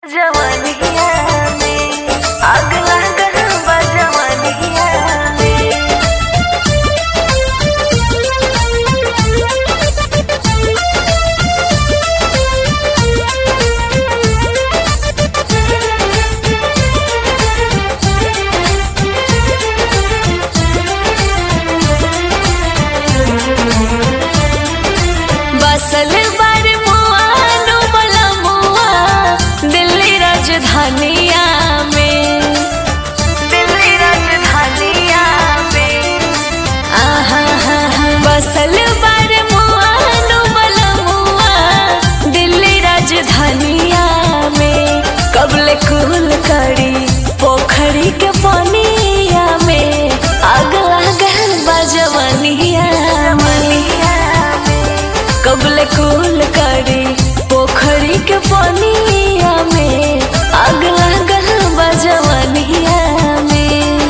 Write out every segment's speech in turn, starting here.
जवनिया में आग लागल बा जवनिया में। बसल बार मुआ नु बला मुआ दिल्ली राजधानिया में, दिल्ली राजधानिया में। आहा हा हा बसल बार मुआ नु बला मुआ दिल्ली राजधानिया में। कबले कुल करी पोखरी के पानिया में आग लागल बा जवनिया में। कबले कुल करी पोखरी के पानिया में आग लागल बा जवनिया में।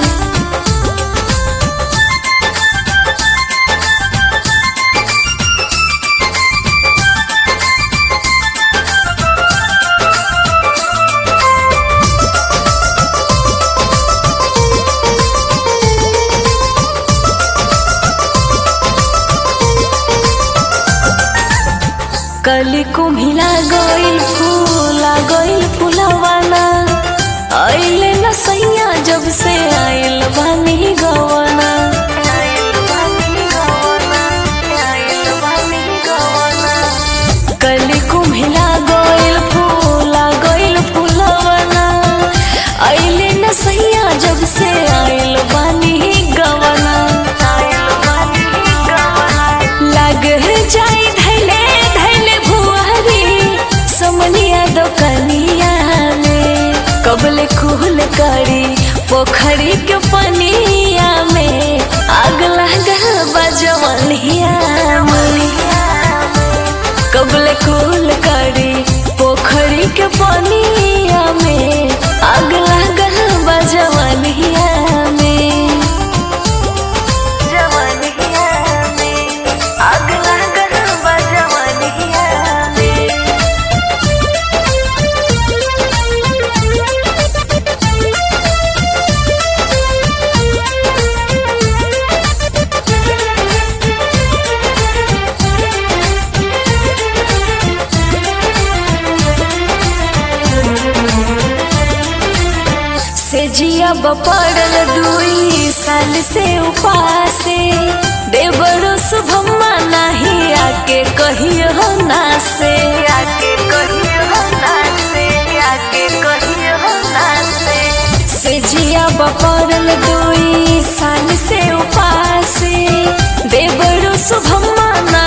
कली कुम्हिला गइल फूला गइल फुलवाना आइले न सैया जब से आइल बानी गवाना। कली कुम्हिला गइल फूला गइल फुलवाना आइले न सैया जब से आइल बानी गवाना। लग जाए धैले समनिया दोकनिया में। कबले खुल करी पोखरी के पनिया में आग लागल बा जवनिया में। कबले खुल करी पोखरी के पनिया में आग लागल बा जवनिया में। जवनिया में आग लागल बा जवनिया में। से जिया बपड़ल 2 साल से उपासे देवरो शुभम्मा नहीं आके कहियो ना से। आके कहियो ना से, आके कहियो ना से जिया बपड़ल 2 साल से उपासे देवरो शुभम्मा